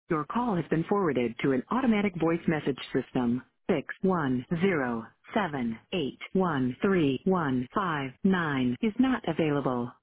Your call has been forwarded to an automatic voice message system. 61078131559 is not available.